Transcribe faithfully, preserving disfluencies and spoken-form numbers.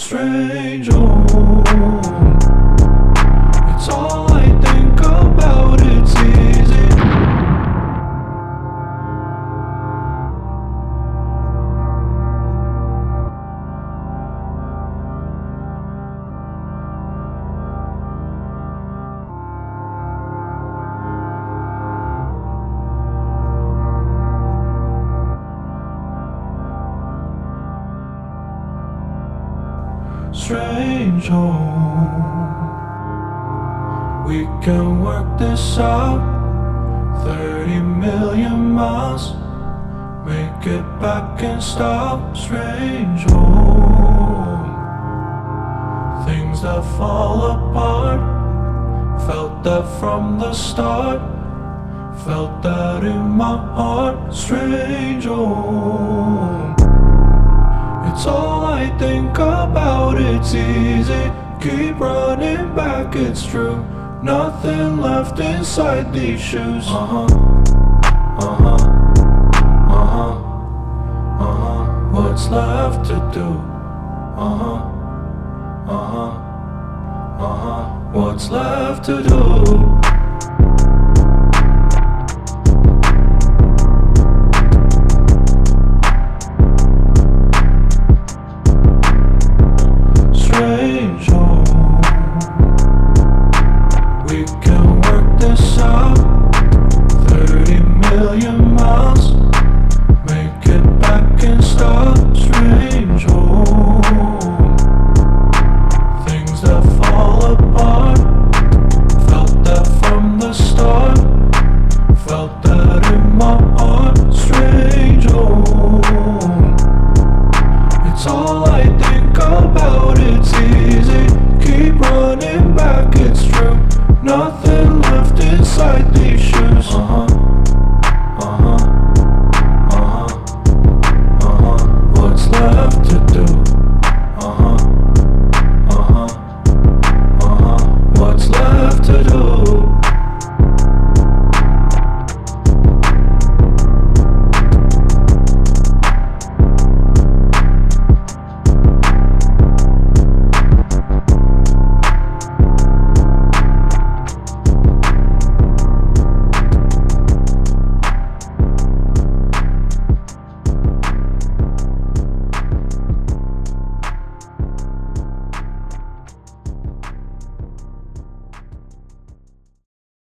strange home. It's all I think about, it's easy. Strange home. We can work this out. Thirty million miles, make it back and stop. Strange home. Things that fall apart, felt that from the start, felt that in my heart. Strange home. It's all I think about, it's easy. Keep running back, it's true. Nothing left inside these shoes. Uh-huh, uh-huh, uh-huh, uh-huh. What's left to do? Uh-huh, uh-huh, uh-huh. What's left to do?